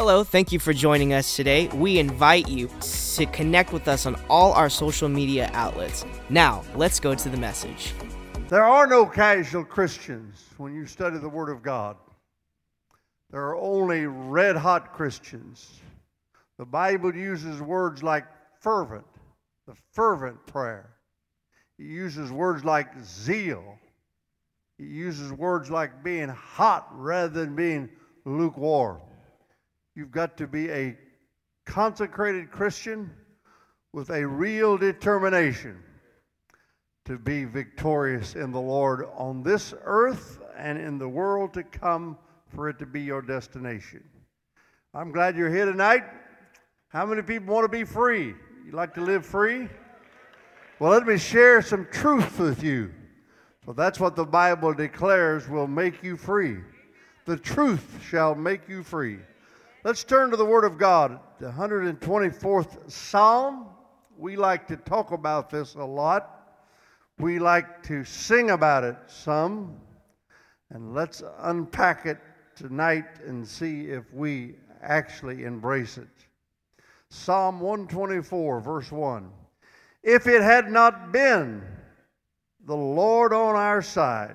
Hello, thank you for joining us today. We invite you to connect with us on all our social media outlets. Now, let's go to the message. There are no casual Christians when you study the Word of God. There are only red-hot Christians. The Bible uses words like fervent, the fervent prayer. It uses words like zeal. It uses words like being hot rather than being lukewarm. You've got to be a consecrated Christian with a real determination to be victorious in the Lord on this earth and in the world to come, for it to be your destination. I'm glad you're here tonight. How many people want to be free? You like to live free? Well, let me share some truth with you. So that's what the Bible declares will make you free. The truth shall make you free. Let's turn to the Word of God, the 124th Psalm. We like to talk about this a lot. We like to sing about it some. And let's unpack it tonight and see if we actually embrace it. Psalm 124, verse 1. If it had not been the Lord on our side,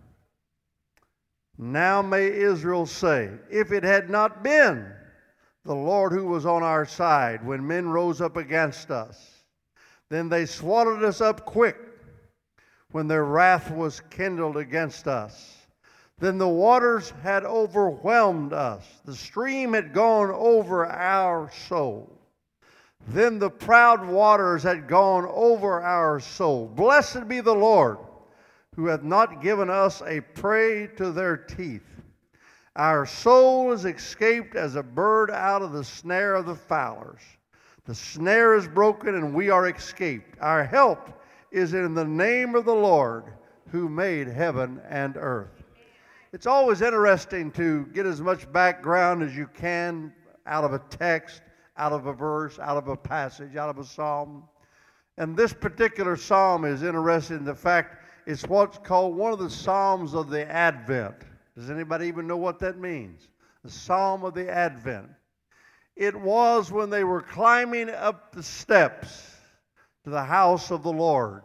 now may Israel say, if it had not been the Lord who was on our side when men rose up against us, then they swallowed us up quick when their wrath was kindled against us. Then the waters had overwhelmed us. The stream had gone over our soul. Then the proud waters had gone over our soul. Blessed be the Lord, who hath not given us a prey to their teeth. Our soul is escaped as a bird out of the snare of the fowlers. The snare is broken and we are escaped. Our help is in the name of the Lord, who made heaven and earth. It's always interesting to get as much background as you can out of a text, out of a verse, out of a passage, out of a psalm. And this particular psalm is interesting in the fact it's what's called one of the Psalms of the Advent. Does anybody even know what that means? The Psalm of the Advent. It was when they were climbing up the steps to the house of the Lord.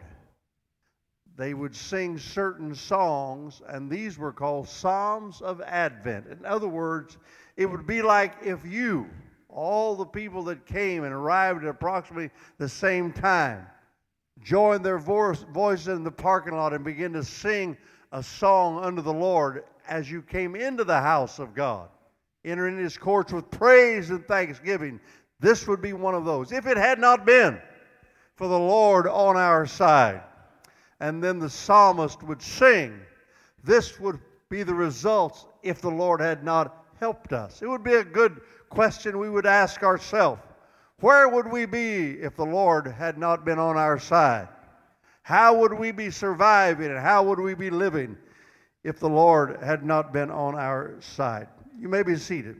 They would sing certain songs, and these were called Psalms of Advent. In other words, it would be like if you, all the people that came and arrived at approximately the same time, joined their voices in the parking lot and began to sing a song unto the Lord as you came into the house of God, entering His courts with praise and thanksgiving. This would be one of those. If it had not been for the Lord on our side. And then the psalmist would sing, this would be the results if the Lord had not helped us. It would be a good question we would ask ourselves. Where would we be if the Lord had not been on our side? How would we be surviving and how would we be living if the Lord had not been on our side? You may be seated.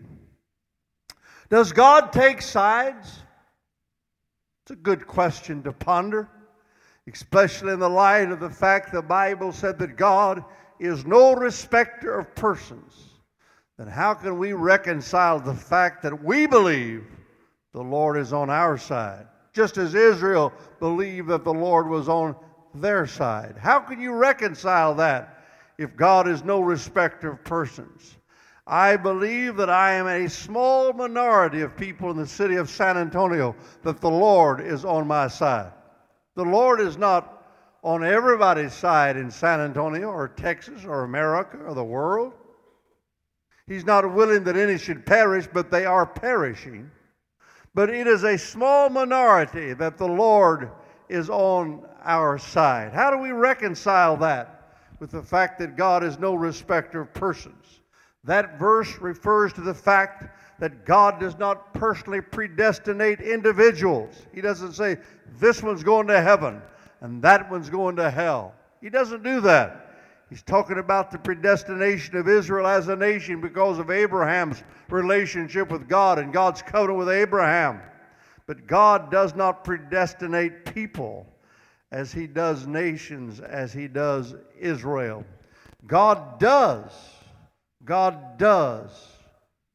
Does God take sides? It's a good question to ponder, especially in the light of the fact the Bible said that God is no respecter of persons. Then how can we reconcile the fact that we believe the Lord is on our side, just as Israel believed that the Lord was on their side? How can you reconcile that if God is no respecter of persons? I believe that I am a small minority of people in the city of San Antonio that the Lord is on my side. The Lord is not on everybody's side in San Antonio or Texas or America or the world. He's not willing that any should perish, but they are perishing. But it is a small minority that the Lord is on our side. How do we reconcile that with the fact that God is no respecter of persons? That verse refers to the fact that God does not personally predestinate individuals. He doesn't say, this one's going to heaven and that one's going to hell. He doesn't do that. He's talking about the predestination of Israel as a nation because of Abraham's relationship with God and God's covenant with Abraham. But God does not predestinate people as He does nations, as He does Israel. God does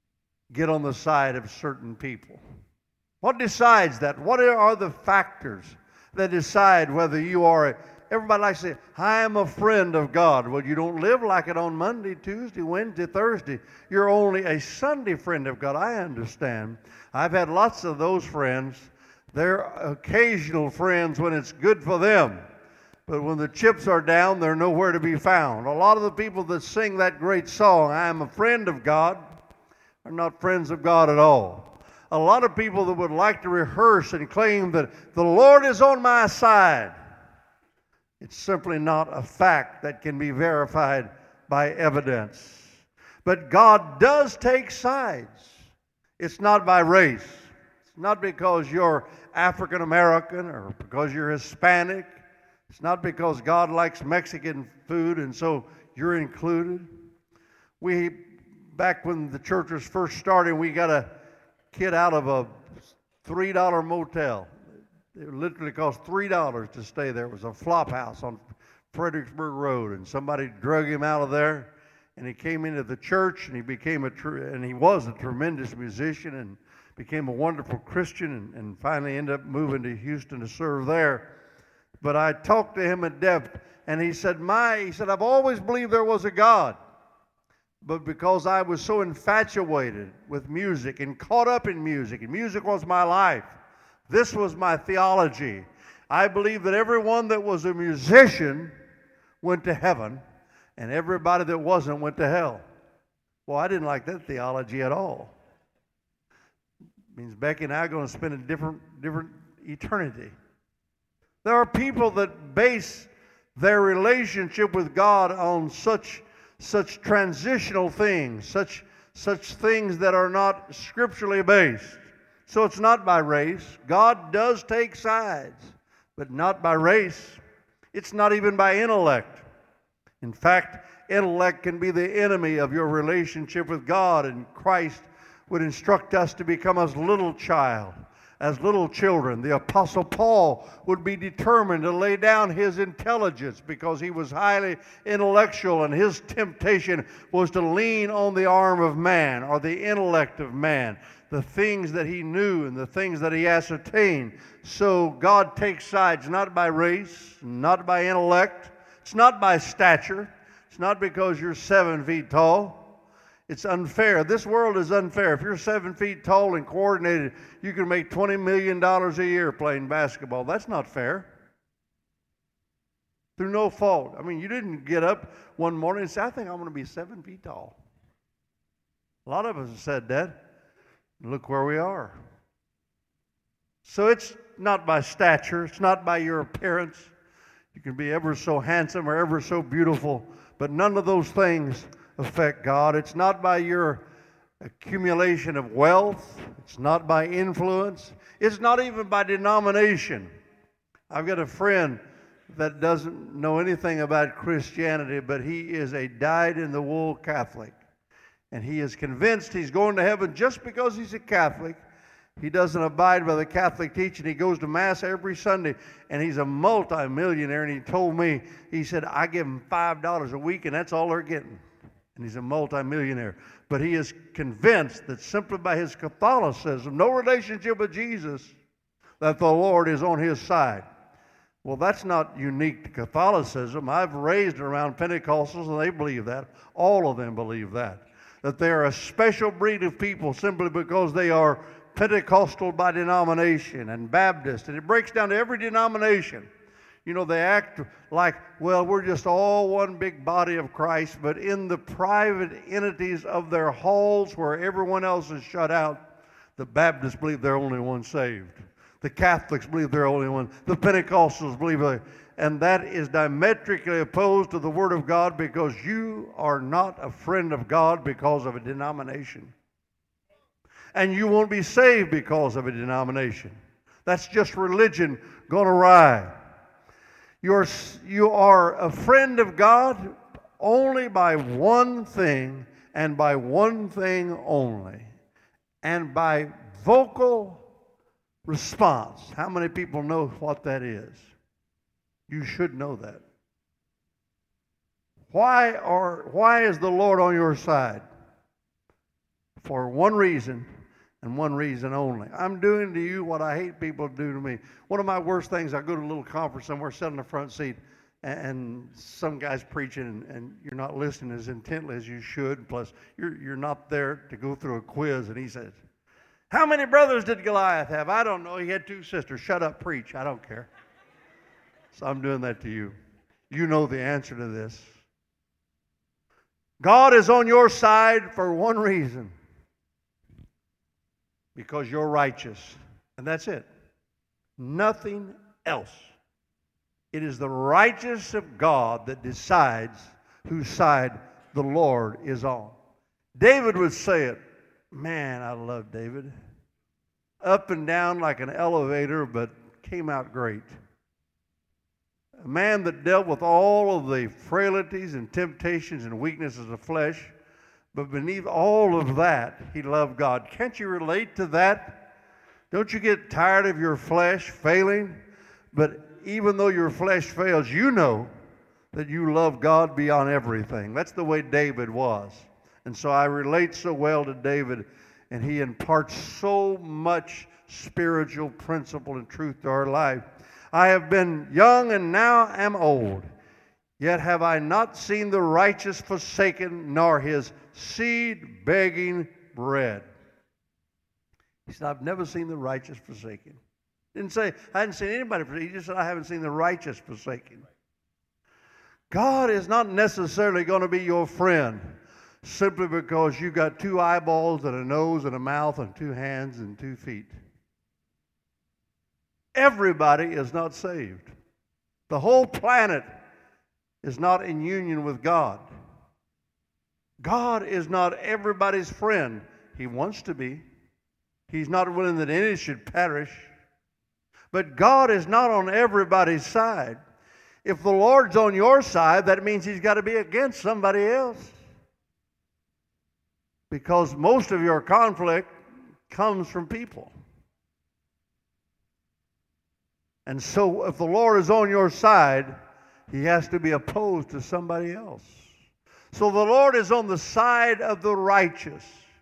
get on the side of certain people? What decides that? What are the factors that decide whether you are everybody likes to say, I am a friend of God. Well, you don't live like it on Monday, Tuesday, Wednesday, Thursday. You're only a Sunday friend of God. I understand. I've had lots of those friends. They're occasional friends when it's good for them. But when the chips are down, they're nowhere to be found. A lot of the people that sing that great song, I am a friend of God, are not friends of God at all. A lot of people that would like to rehearse and claim that the Lord is on my side, it's simply not a fact that can be verified by evidence. But God does take sides. It's not by race. It's not because you're African American or because you're Hispanic. It's not because God likes Mexican food and so you're included. Back when the church was first starting, we got a kid out of a $3 motel. It literally cost $3 to stay there. It was a flop house on Fredericksburg Road, and somebody drug him out of there, and he came into the church, and he was a tremendous musician and became a wonderful Christian, and finally ended up moving to Houston to serve there. But I talked to him in depth, and he said, I've always believed there was a God. But because I was so infatuated with music and caught up in music, and music was my life, this was my theology. I believe that everyone that was a musician went to heaven, and everybody that wasn't went to hell. Well, I didn't like that theology at all. It means Becky and I are going to spend a different eternity. There are people that base their relationship with God on such transitional things, such things that are not scripturally based. So it's not by race. God does take sides, but not by race. It's not even by intellect. In fact, intellect can be the enemy of your relationship with God, and Christ would instruct us to become as little children. The Apostle Paul would be determined to lay down his intelligence because he was highly intellectual, and his temptation was to lean on the arm of man or the intellect of man, the things that he knew and the things that he ascertained. So God takes sides not by race, not by intellect. It's not by stature. It's not because you're 7 feet tall. It's unfair. This world is unfair. If you're 7 feet tall and coordinated, you can make $20 million a year playing basketball. That's not fair. Through no fault. I mean, you didn't get up one morning and say, I think I'm going to be 7 feet tall. A lot of us have said that. Look where we are. So it's not by stature. It's not by your appearance. You can be ever so handsome or ever so beautiful, but none of those things affect God. It's not by your accumulation of wealth. It's not by influence. It's not even by denomination. I've got a friend that doesn't know anything about Christianity, but he is a dyed-in-the-wool Catholic. And he is convinced he's going to heaven just because he's a Catholic. He doesn't abide by the Catholic teaching. He goes to Mass every Sunday, and he's a multimillionaire. And he told me, he said, I give him $5 a week, and that's all they're getting. And he's a multimillionaire. But he is convinced that simply by his Catholicism, no relationship with Jesus, that the Lord is on his side. Well, that's not unique to Catholicism. I've raised around Pentecostals, and they believe that. All of them believe that they are a special breed of people simply because they are Pentecostal by denomination and Baptist. And it breaks down to every denomination. You know, they act like, well, we're just all one big body of Christ, but in the private entities of their halls where everyone else is shut out, the Baptists believe they're only one saved. The Catholics believe they're only one. The Pentecostals believe they. And that is diametrically opposed to the Word of God, because you are not a friend of God because of a denomination. And you won't be saved because of a denomination. That's just religion gone awry. You are a friend of God only by one thing, and by one thing only, and by vocal response. How many people know what that is? You should know that. Why is the Lord on your side? for one reason and one reason only. I'm doing to you what I hate people to do to me. One of my worst things, I go to a little conference somewhere, sit in the front seat, and some guy's preaching, and you're not listening as intently as you should. Plus, you're not there to go through a quiz, and he says, "How many brothers did Goliath have?" "I don't know. He had 2 sisters." "Shut up, preach. I don't care." So I'm doing that to you. You know the answer to this. God is on your side for one reason. Because you're righteous. And that's it. Nothing else. It is the righteousness of God that decides whose side the Lord is on. David would say it. Man, I love David. Up and down like an elevator, but came out great. A man that dealt with all of the frailties and temptations and weaknesses of flesh, but beneath all of that, he loved God. Can't you relate to that? Don't you get tired of your flesh failing? But even though your flesh fails, you know that you love God beyond everything. That's the way David was. And so I relate so well to David, and he imparts so much spiritual principle and truth to our life. I have been young and now am old, yet have I not seen the righteous forsaken, nor his seed begging bread. He said, I've never seen the righteous forsaken. Didn't say, I hadn't seen anybody forsaken. He just said, I haven't seen the righteous forsaken. God is not necessarily going to be your friend simply because you got 2 eyeballs and a nose and a mouth and 2 hands and 2 feet. Everybody is not saved. The whole planet is not in union with God. God is not everybody's friend. He wants to be. He's not willing that any should perish. But God is not on everybody's side. If the Lord's on your side, that means He's got to be against somebody else. Because most of your conflict comes from people. And so if the Lord is on your side, He has to be opposed to somebody else. So the Lord is on the side of the righteous.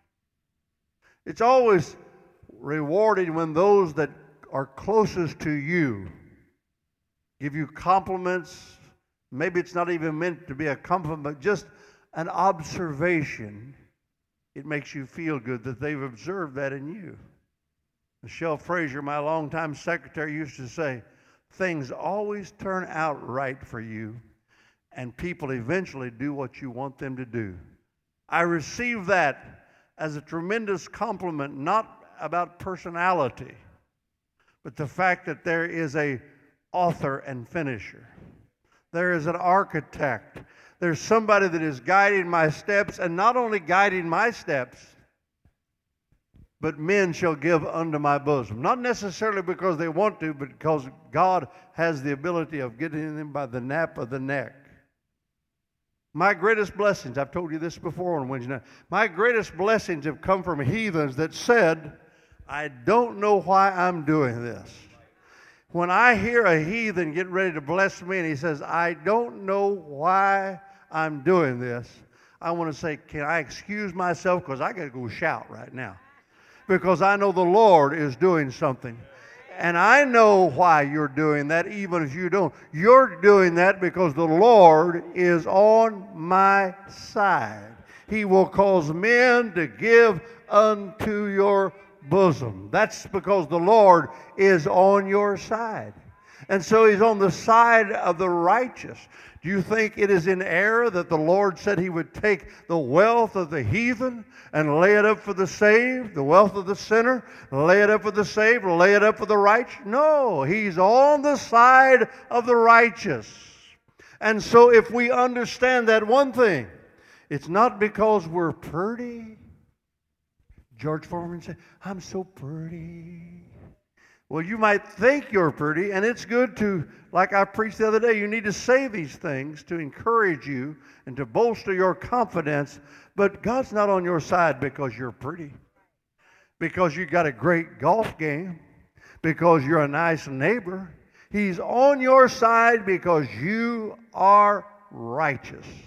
It's always rewarding when those that are closest to you give you compliments. Maybe it's not even meant to be a compliment, but just an observation. It makes you feel good that they've observed that in you. Michelle Frazier, my longtime secretary, used to say, things always turn out right for you, and people eventually do what you want them to do. I receive that as a tremendous compliment, not about personality, but the fact that there is an author and finisher. There is an architect. There's somebody that is guiding my steps, and not only guiding my steps, but men shall give unto my bosom. Not necessarily because they want to, but because God has the ability of getting them by the nape of the neck. My greatest blessings, I've told you this before on Wednesday night, my greatest blessings have come from heathens that said, I don't know why I'm doing this. When I hear a heathen getting ready to bless me and he says, I don't know why I'm doing this, I want to say, can I excuse myself? Because I got to go shout right now. Because I know the Lord is doing something. And I know why you're doing that, even if you don't. You're doing that because the Lord is on my side. He will cause men to give unto your bosom. That's because the Lord is on your side. And so He's on the side of the righteous. Do you think it is in error that the Lord said He would take the wealth of the heathen and lay it up for the saved, the wealth of the sinner, lay it up for the saved, lay it up for the righteous? No, He's on the side of the righteous. And so if we understand that one thing, it's not because we're pretty. George Foreman said, I'm so pretty. Well, you might think you're pretty, and it's good to, like I preached the other day, you need to say these things to encourage you and to bolster your confidence, but God's not on your side because you're pretty, because you got a great golf game, because you're a nice neighbor. He's on your side because you are righteous.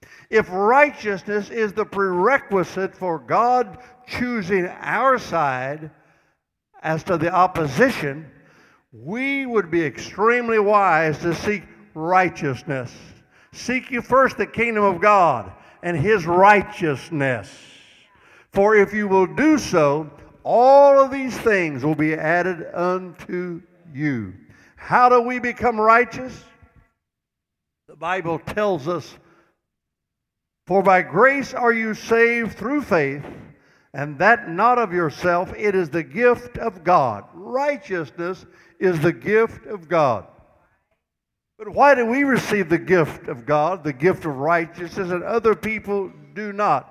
If righteousness is the prerequisite for God choosing our side as to the opposition, we would be extremely wise to seek righteousness. Seek ye first the kingdom of God and His righteousness. For if you will do so, all of these things will be added unto you. How do we become righteous? The Bible tells us, for by grace are you saved through faith, and that not of yourself, it is the gift of God. Righteousness is the gift of God. But why do we receive the gift of God, the gift of righteousness, and other people do not?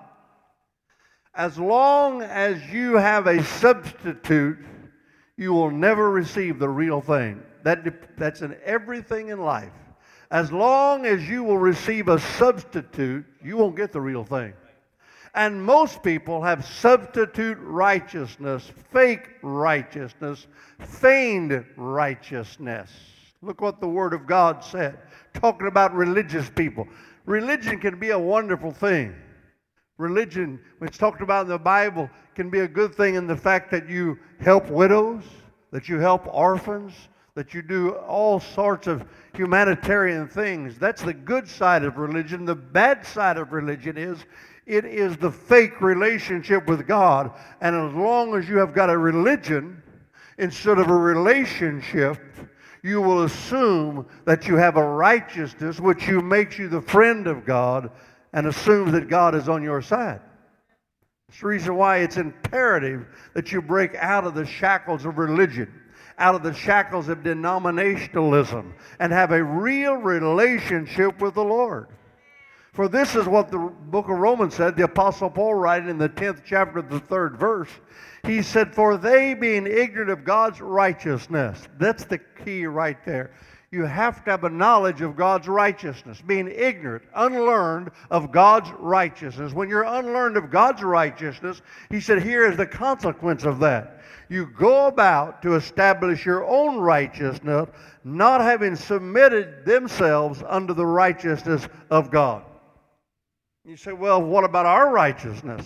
As long as you have a substitute, you will never receive the real thing. That's in everything in life. As long as you will receive a substitute, you won't get the real thing. And most people have substitute righteousness, fake righteousness, feigned righteousness. Look what the Word of God said, talking about religious people. Religion can be a wonderful thing. Religion, when it's talked about in the Bible, can be a good thing in the fact that you help widows, that you help orphans, that you do all sorts of humanitarian things. That's the good side of religion. The bad side of religion is it is the fake relationship with God. And as long as you have got a religion instead of a relationship, you will assume that you have a righteousness which makes you the friend of God and assumes that God is on your side. That's the reason why it's imperative that you break out of the shackles of religion, out of the shackles of denominationalism, and have a real relationship with the Lord. For this is what the book of Romans said, the Apostle Paul writing in the 10th chapter of the 3rd verse. He said, for they being ignorant of God's righteousness. That's the key right there. You have to have a knowledge of God's righteousness. Being ignorant, unlearned of God's righteousness. When you're unlearned of God's righteousness, he said, here is the consequence of that. You go about to establish your own righteousness, not having submitted themselves unto the righteousness of God. You say, well, what about our righteousness?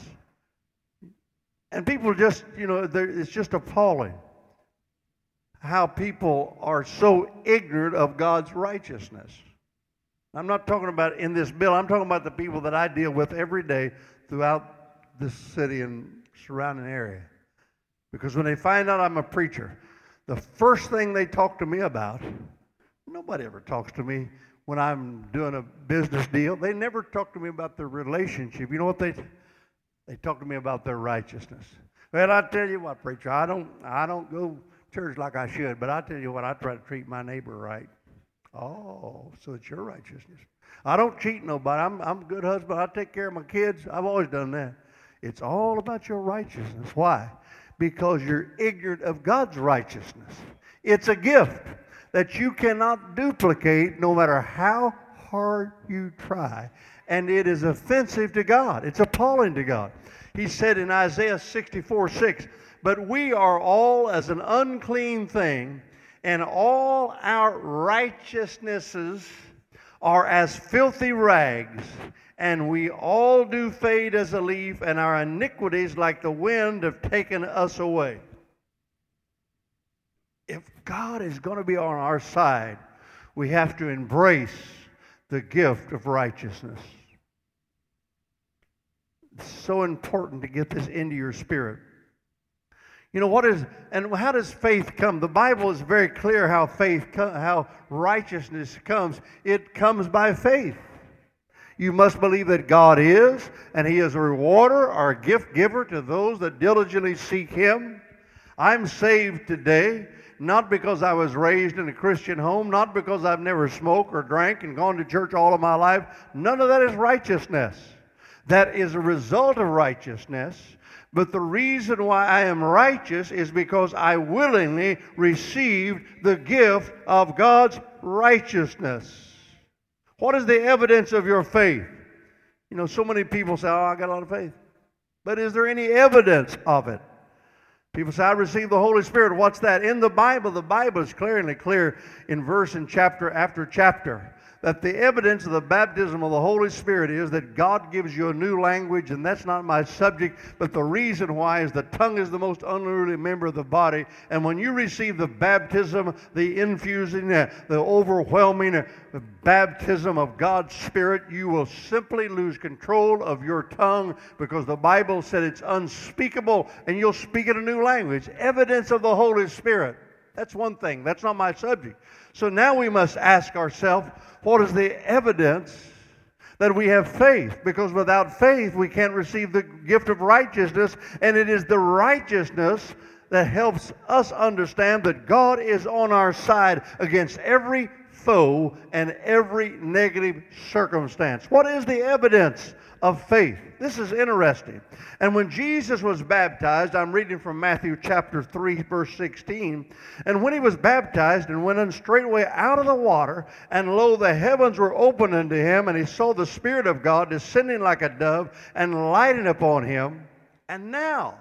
And people just, it's just appalling how people are so ignorant of God's righteousness. I'm not talking about in this bill. I'm talking about the people that I deal with every day throughout this city and surrounding area. Because when they find out I'm a preacher, the first thing they talk to me about, nobody ever talks to me when I'm doing a business deal. They never talk to me about their relationship. You know what they talk to me about their righteousness. Well, I tell you what, preacher, I don't go church like I should, but I tell you what, I try to treat my neighbor right. Oh, so it's your righteousness. I don't cheat nobody. I'm a good husband. I take care of my kids. I've always done that. It's all about your righteousness. Why? Because you're ignorant of God's righteousness. It's a gift that you cannot duplicate no matter how hard you try. And it is offensive to God. It's appalling to God. He said in Isaiah 64:6, but we are all as an unclean thing, and all our righteousnesses are as filthy rags, and we all do fade as a leaf, and our iniquities like the wind have taken us away. If God is going to be on our side, we have to embrace the gift of righteousness. It's so important to get this into your spirit. You know, how does faith come? The Bible is very clear how righteousness comes. It comes by faith. You must believe that God is, and He is a rewarder or a gift giver to those that diligently seek Him. I'm saved today, not because I was raised in a Christian home, not because I've never smoked or drank and gone to church all of my life. None of that is righteousness. That is a result of righteousness. But the reason why I am righteous is because I willingly received the gift of God's righteousness. What is the evidence of your faith? You know, so many people say, I got a lot of faith. But is there any evidence of it? People say, I received the Holy Spirit. What's that? In the Bible is clear in verse and chapter after chapter that the evidence of the baptism of the Holy Spirit is that God gives you a new language, and that's not my subject, but the reason why is the tongue is the most unruly member of the body, and when you receive the baptism, the infusing, the overwhelming baptism of God's Spirit, you will simply lose control of your tongue, because the Bible said it's unspeakable, and you'll speak in a new language. Evidence of the Holy Spirit. That's one thing. That's not my subject. So now we must ask ourselves, what is the evidence that we have faith? Because without faith, we can't receive the gift of righteousness, and it is the righteousness that helps us understand that God is on our side against every foe and every negative circumstance. What is the evidence of faith? This is interesting. And when Jesus was baptized, I'm reading from Matthew chapter 3, verse 16, and when he was baptized and went in straightway out of the water, and lo, the heavens were opened unto him, and he saw the Spirit of God descending like a dove and lighting upon him. And now,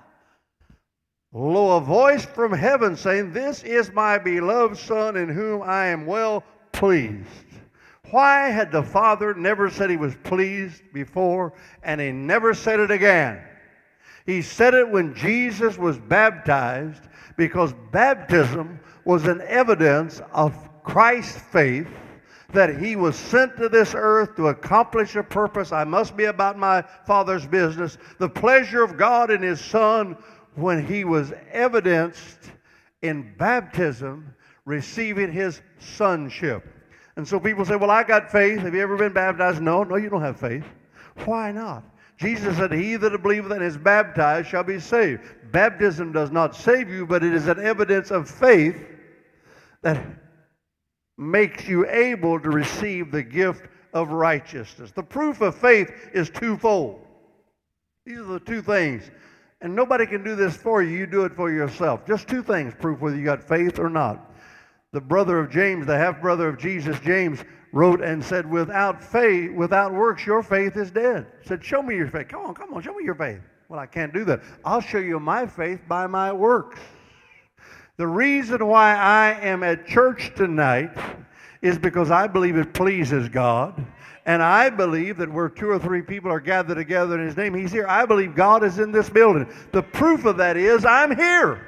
lo, a voice from heaven saying, This is my beloved Son, in whom I am well pleased. Why had the Father never said he was pleased before, and he never said it again? He said it when Jesus was baptized, because baptism was an evidence of Christ's faith, that he was sent to this earth to accomplish a purpose. I must be about my Father's business. The pleasure of God in his Son, when he was evidenced in baptism, receiving his sonship. And so people say, well, I got faith. Have you ever been baptized? No, you don't have faith. Why not? Jesus said, he that believeth and is baptized shall be saved. Baptism does not save you, but it is an evidence of faith that makes you able to receive the gift of righteousness. The proof of faith is twofold. These are the two things. And nobody can do this for you. You do it for yourself. Just two things prove whether you got faith or not. The brother of James, the half-brother of Jesus, James, wrote and said, without faith, without works, your faith is dead. Said, show me your faith. Come on, show me your faith. Well, I can't do that. I'll show you my faith by my works. The reason why I am at church tonight is because I believe it pleases God. And I believe that where two or three people are gathered together in his name, he's here. I believe God is in this building. The proof of that is I'm here.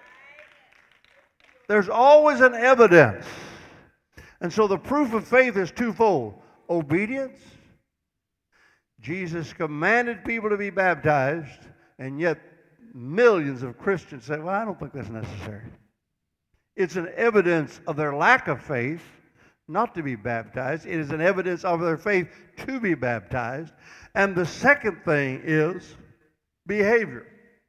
There's always an evidence. And so the proof of faith is twofold. Obedience. Jesus commanded people to be baptized, and yet millions of Christians say, well, I don't think that's necessary. It's an evidence of their lack of faith not to be baptized. It is an evidence of their faith to be baptized. And the second thing is behavior.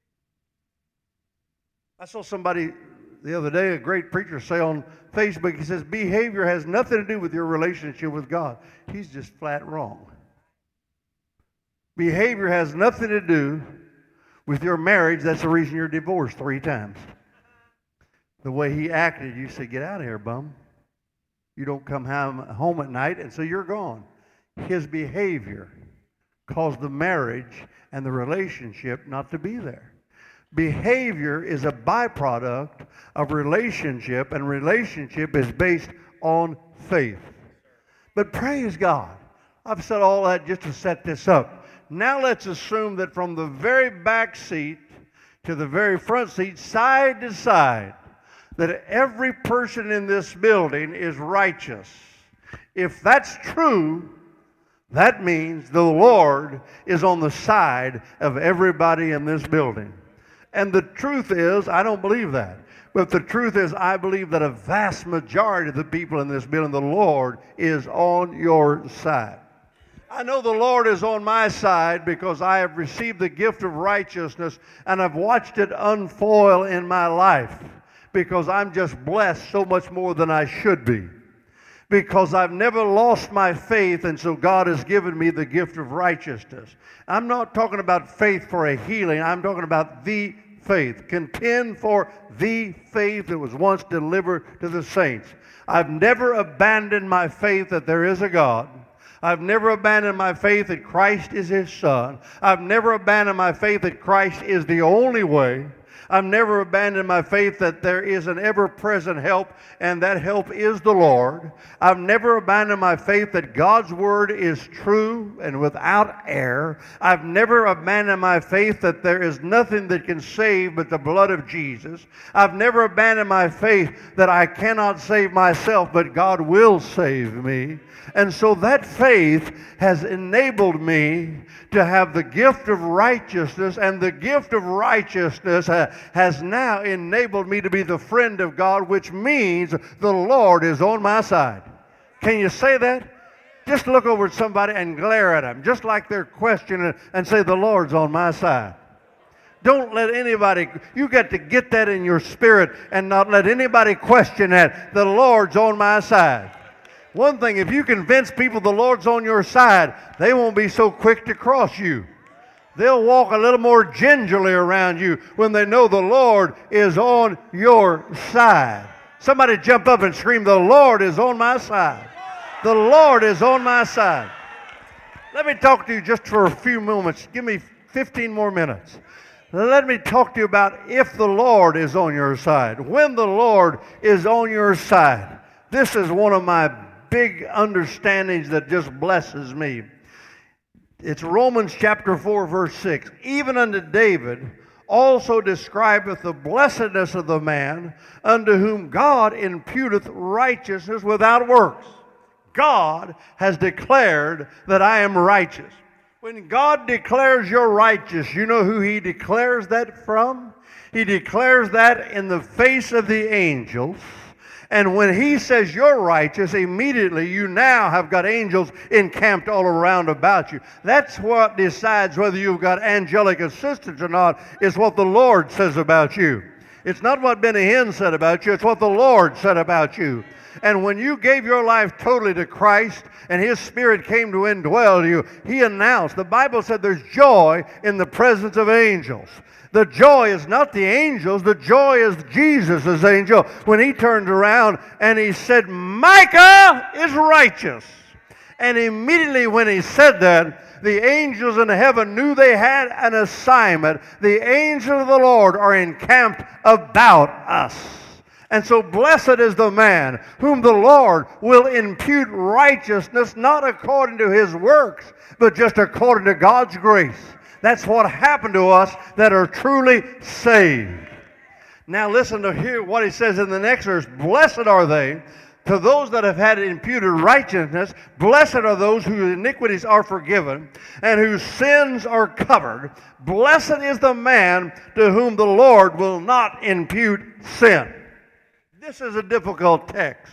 I saw somebody the other day, a great preacher, say on Facebook, he says, behavior has nothing to do with your relationship with God. He's just flat wrong. Behavior has nothing to do with your marriage. That's the reason you're divorced 3 times. The way he acted, you say, get out of here, bum. You don't come home at night, and so you're gone. His behavior caused the marriage and the relationship not to be there. Behavior is a byproduct of relationship, and relationship is based on faith. But praise God, I've said all that just to set this up. Now let's assume that from the very back seat to the very front seat, side to side, that every person in this building is righteous. If that's true, that means the Lord is on the side of everybody in this building. And the truth is, I don't believe that. But the truth is, I believe that a vast majority of the people in this building, the Lord is on your side. I know the Lord is on my side because I have received the gift of righteousness, and I've watched it unfoil in my life because I'm just blessed so much more than I should be. Because I've never lost my faith, and so God has given me the gift of righteousness. I'm not talking about faith for a healing. I'm talking about the faith. Contend for the faith that was once delivered to the saints. I've never abandoned my faith that there is a God. I've never abandoned my faith that Christ is his Son. I've never abandoned my faith that Christ is the only way. I've never abandoned my faith that there is an ever-present help, and that help is the Lord. I've never abandoned my faith that God's Word is true and without error. I've never abandoned my faith that there is nothing that can save but the blood of Jesus. I've never abandoned my faith that I cannot save myself, but God will save me. And so that faith has enabled me to have the gift of righteousness, and the gift of righteousness has now enabled me to be the friend of God, which means the Lord is on my side. Can you say that? Just look over at somebody and glare at them, just like they're questioning, and say, the Lord's on my side. Don't let anybody, you got to get that in your spirit and not let anybody question that. The Lord's on my side. One thing, if you convince people the Lord's on your side, they won't be so quick to cross you. They'll walk a little more gingerly around you when they know the Lord is on your side. Somebody jump up and scream, the Lord is on my side. The Lord is on my side. Let me talk to you just for a few moments. Give me 15 more minutes. Let me talk to you about if the Lord is on your side. When the Lord is on your side. This is one of my big understandings that just blesses me. It's Romans chapter 4, verse 6. Even unto David also describeth the blessedness of the man unto whom God imputeth righteousness without works. God has declared that I am righteous. When God declares you're righteous, you know who He declares that from? He declares that in the face of the angels. And when He says you're righteous, immediately you now have got angels encamped all around about you. That's what decides whether you've got angelic assistance or not, is what the Lord says about you. It's not what Benny Hinn said about you, it's what the Lord said about you. And when you gave your life totally to Christ and His Spirit came to indwell you, He announced, the Bible said there's joy in the presence of angels. The joy is not the angels, the joy is Jesus' angel when He turned around and He said, Micah is righteous. And immediately when He said that, the angels in heaven knew they had an assignment. The angels of the Lord are encamped about us. And so blessed is the man whom the Lord will impute righteousness, not according to his works, but just according to God's grace. That's what happened to us that are truly saved. Now listen to hear what he says in the next verse. Blessed are they, to those that have had imputed righteousness. Blessed are those whose iniquities are forgiven and whose sins are covered. Blessed is the man to whom the Lord will not impute sin. This is a difficult text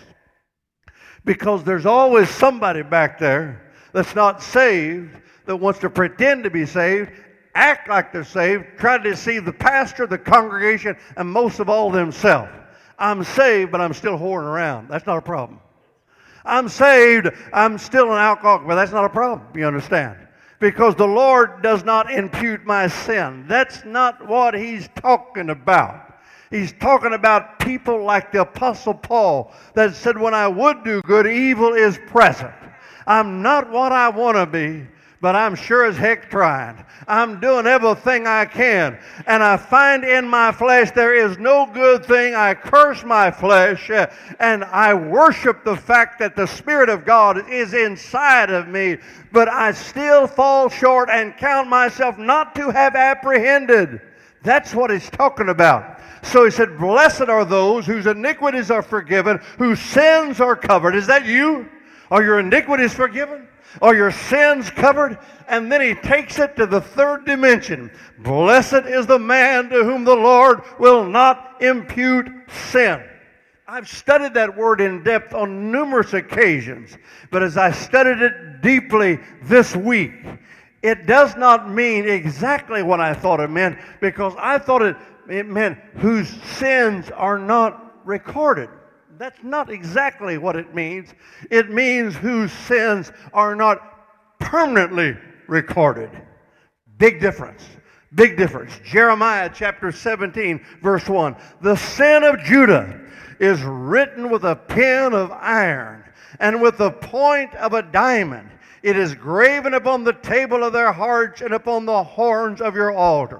because there's always somebody back there that's not saved that wants to pretend to be saved, act like they're saved, try to deceive the pastor, the congregation, and most of all themselves. I'm saved, but I'm still whoring around. That's not a problem. I'm saved, I'm still an alcoholic, but that's not a problem, you understand? Because the Lord does not impute my sin. That's not what He's talking about. He's talking about people like the Apostle Paul that said, when I would do good, evil is present. I'm not what I want to be, but I'm sure as heck trying. I'm doing everything I can. And I find in my flesh there is no good thing. I curse my flesh, and I worship the fact that the Spirit of God is inside of me, but I still fall short and count myself not to have apprehended. That's what he's talking about. So he said, blessed are those whose iniquities are forgiven, whose sins are covered. Is that you? Are your iniquities forgiven? Are your sins covered? And then he takes it to the third dimension. Blessed is the man to whom the Lord will not impute sin. I've studied that word in depth on numerous occasions, but as I studied it deeply this week, it does not mean exactly what I thought it meant, because I thought it meant whose sins are not recorded. That's not exactly what it means. It means whose sins are not permanently recorded. Big difference. Big difference. Jeremiah chapter 17, verse 1. The sin of Judah is written with a pen of iron and with the point of a diamond. It is graven upon the table of their hearts and upon the horns of your altars.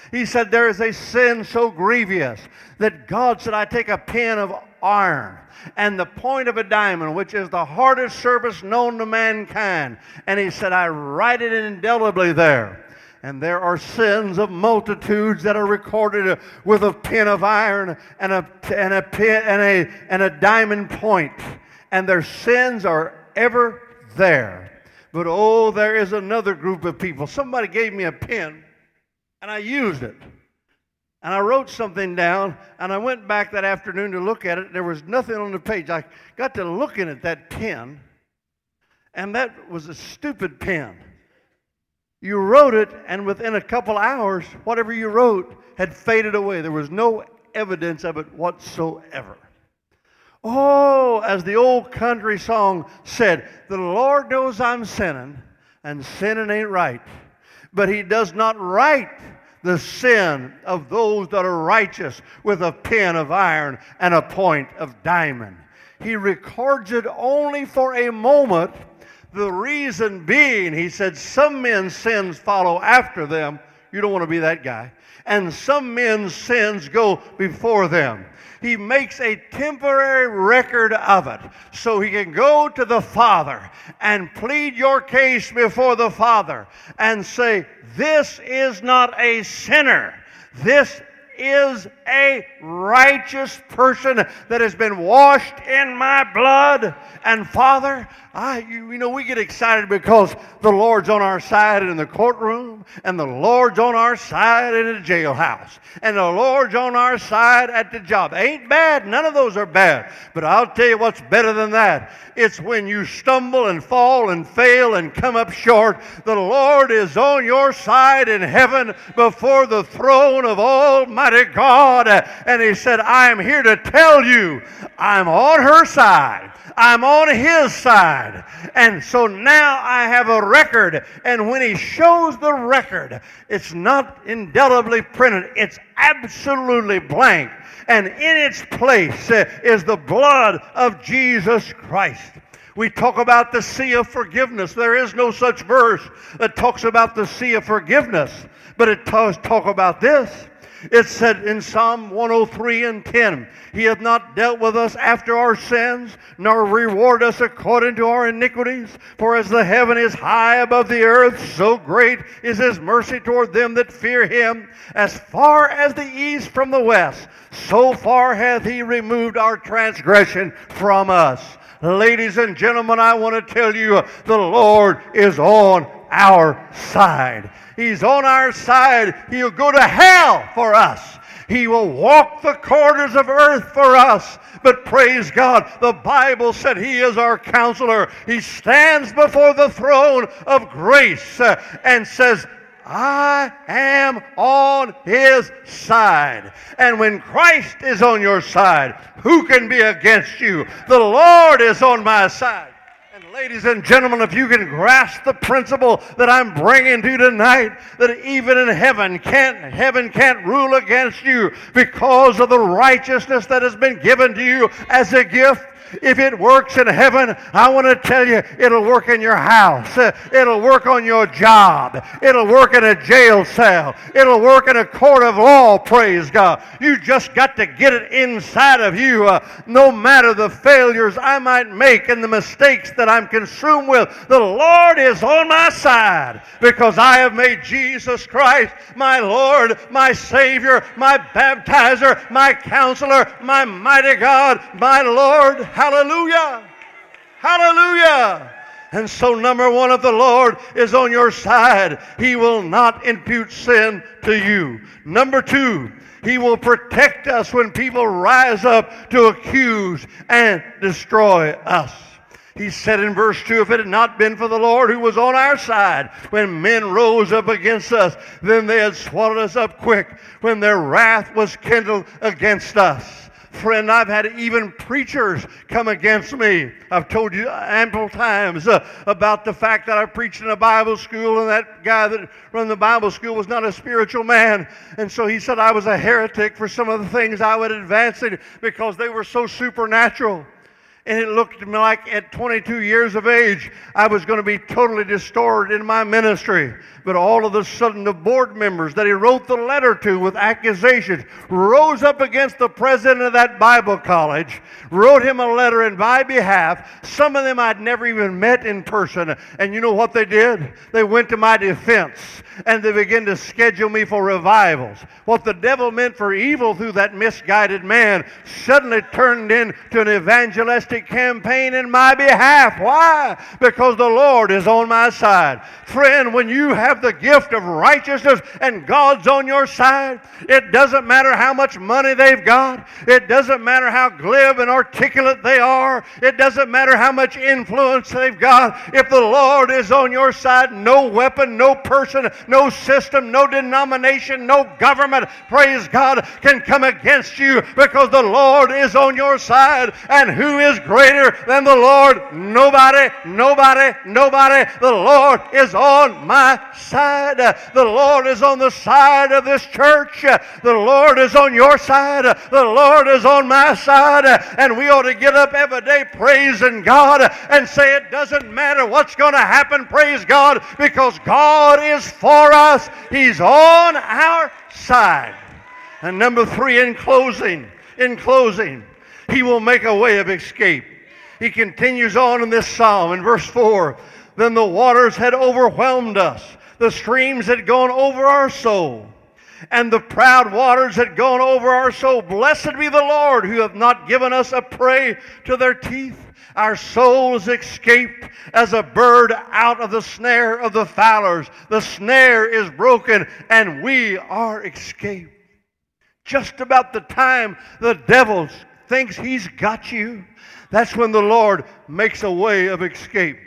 He said, there is a sin so grievous that God said, I take a pen of iron and the point of a diamond, which is the hardest service known to mankind. And he said, I write it indelibly there. And there are sins of multitudes that are recorded with a pen of iron and a diamond point. And their sins are ever there. But oh, there is another group of people. Somebody gave me a pen, and I used it. And I wrote something down, and I went back that afternoon to look at it. There was nothing on the page. I got to looking at that pen, and that was a stupid pen. You wrote it, and within a couple hours, whatever you wrote had faded away. There was no evidence of it whatsoever. Oh, as the old country song said, the Lord knows I'm sinning, and sinning ain't right. But He does not write the sin of those that are righteous with a pen of iron and a point of diamond. He records it only for a moment. The reason being, he said, some men's sins follow after them. You don't want to be that guy. And some men's sins go before them. He makes a temporary record of it so He can go to the Father and plead your case before the Father and say, this is not a sinner. This is a righteous person that has been washed in my blood. And Father, we get excited because the Lord's on our side in the courtroom, and the Lord's on our side in the jailhouse, and the Lord's on our side at the job. Ain't bad. None of those are bad. But I'll tell you what's better than that. It's when you stumble and fall and fail and come up short. The Lord is on your side in heaven before the throne of Almighty God. And He said, I am here to tell you, I'm on her side. I'm on His side. And so now I have a record. And when He shows the record, it's not indelibly printed. It's absolutely blank. And in its place is the blood of Jesus Christ. We talk about the sea of forgiveness. There is no such verse that talks about the sea of forgiveness. But it does talk about this. It said in Psalm 103:10, He hath not dealt with us after our sins, nor reward us according to our iniquities. For as the heaven is high above the earth, so great is His mercy toward them that fear Him. As far as the east from the west, so far hath He removed our transgression from us. Ladies and gentlemen, I want to tell you, the Lord is on our side. He's on our side. He'll go to hell for us. He will walk the corridors of earth for us. But praise God, the Bible said He is our counselor. He stands before the throne of grace and says, I am on His side. And when Christ is on your side, who can be against you? The Lord is on my side. Ladies and gentlemen, if you can grasp the principle that I'm bringing to you tonight, that even in heaven can't rule against you because of the righteousness that has been given to you as a gift. If it works in heaven, I want to tell you, it'll work in your house. It'll work on your job. It'll work in a jail cell. It'll work in a court of law, praise God. You just got to get it inside of you. No matter the failures I might make and the mistakes that I'm consumed with, the Lord is on my side because I have made Jesus Christ my Lord, my Savior, my baptizer, my counselor, my mighty God, my Lord. Hallelujah! Hallelujah! And so number one, if the Lord is on your side, He will not impute sin to you. Number two, He will protect us when people rise up to accuse and destroy us. He said in verse 2, if it had not been for the Lord who was on our side, when men rose up against us, then they had swallowed us up quick, when their wrath was kindled against us. Friend, I've had even preachers come against me. I've told you ample times about the fact that I preached in a Bible school, and that guy that ran the Bible school was not a spiritual man. And so he said I was a heretic for some of the things I would advance in because they were so supernatural. And it looked to me like at 22 years of age, I was going to be totally distorted in my ministry. But all of a sudden, the board members that he wrote the letter to with accusations rose up against the president of that Bible college, wrote him a letter in my behalf. Some of them I'd never even met in person. And you know what they did? They went to my defense, and they began to schedule me for revivals. What the devil meant for evil through that misguided man suddenly turned into an evangelistic campaign in my behalf. Why? Because the Lord is on my side. Friend, when you have the gift of righteousness and God's on your side, it doesn't matter how much money they've got. It doesn't matter how glib and articulate they are. It doesn't matter how much influence they've got. If the Lord is on your side, no weapon, no person, no system, no denomination, no government, praise God, can come against you, because the Lord is on your side. And who is greater than the Lord? Nobody, nobody, nobody. The Lord is on my side. The Lord is on the side of this church. The Lord is on your side. The Lord is on my side. And we ought to get up every day praising God and say it doesn't matter what's going to happen, praise God, because God is for us. He's on our side. And number 3, in closing, He will make a way of escape. He continues on in this psalm in verse 4. Then the waters had overwhelmed us. The streams had gone over our soul, and the proud waters had gone over our soul. Blessed be the Lord, who hath not given us a prey to their teeth. Our souls escaped as a bird out of the snare of the fowlers. The snare is broken, and we are escaped. Just about the time the devil thinks he's got you, that's when the Lord makes a way of escape.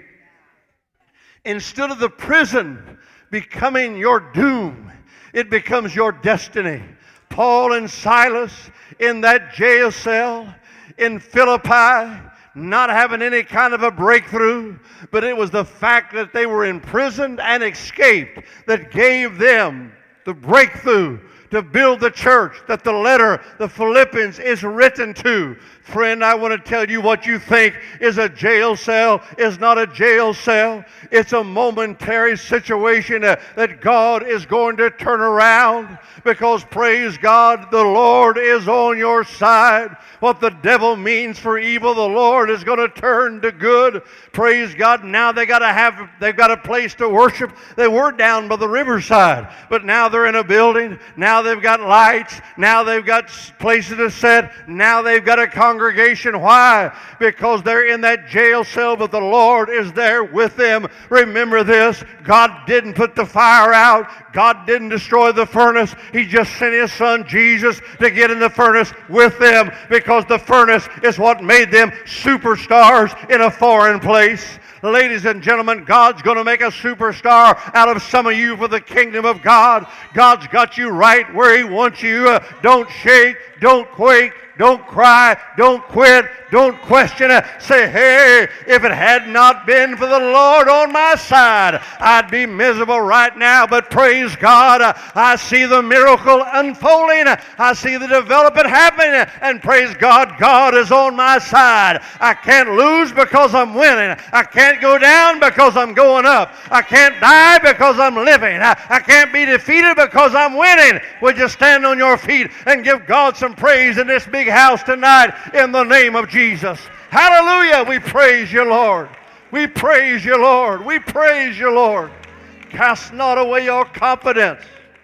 Instead of the prison becoming your doom, it becomes your destiny. Paul and Silas in that jail cell in Philippi, not having any kind of a breakthrough, but it was the fact that they were imprisoned and escaped that gave them the breakthrough to build the church that the letter, the Philippians, is written to. Friend, I want to tell you, what you think is a jail cell is not a jail cell. It's a momentary situation that God is going to turn around, because, praise God, the Lord is on your side. What the devil means for evil, the Lord is going to turn to good. Praise God. Now they've got a place to worship. They were down by the riverside, but now they're in a building. Now they've got lights. Now they've got places to sit. Now they've got a congregation. Why? Because they're in that jail cell, but the Lord is there with them. Remember this, God didn't put the fire out. God didn't destroy the furnace. He just sent His Son Jesus to get in the furnace with them, because the furnace is what made them superstars in a foreign place. Ladies and gentlemen, God's going to make a superstar out of some of you for the kingdom of God. God's got you right where He wants you. Don't shake, don't quake, don't cry, don't quit, don't question it. Say, hey, if it had not been for the Lord on my side, I'd be miserable right now. But praise God, I see the miracle unfolding. I see the development happening. And praise God, God is on my side. I can't lose because I'm winning. I can't go down because I'm going up. I can't die because I'm living. I can't be defeated because I'm winning. Would you stand on your feet and give God some praise in this big house tonight in the name of Jesus? Hallelujah. We praise you, Lord. We praise you, Lord. We praise you, Lord. Cast not away your confidence.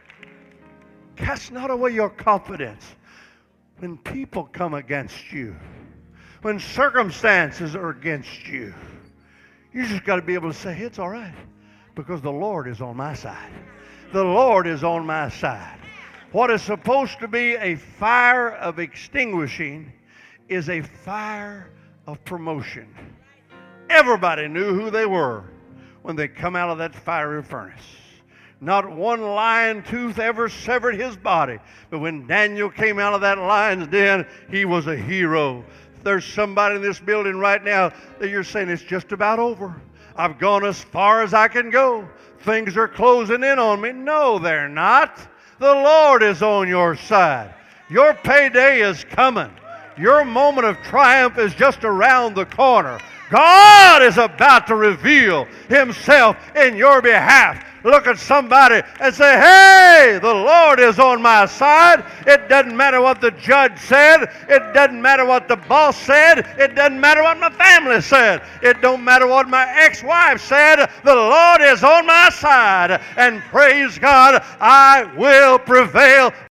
Cast not away your confidence when people come against you, when circumstances are against you. You just got to be able to say, it's all right, because the Lord is on my side. The Lord is on my side. What is supposed to be a fire of extinguishing is a fire of promotion. Everybody knew who they were when they come out of that fiery furnace. Not one lion tooth ever severed his body. But when Daniel came out of that lion's den, he was a hero. There's somebody in this building right now that you're saying, it's just about over. I've gone as far as I can go. Things are closing in on me. No, they're not. The Lord is on your side. Your payday is coming. Your moment of triumph is just around the corner. God is about to reveal Himself in your behalf. Look at somebody and say, hey, the Lord is on my side. It doesn't matter what the judge said. It doesn't matter what the boss said. It doesn't matter what my family said. It don't matter what my ex-wife said. The Lord is on my side. And praise God, I will prevail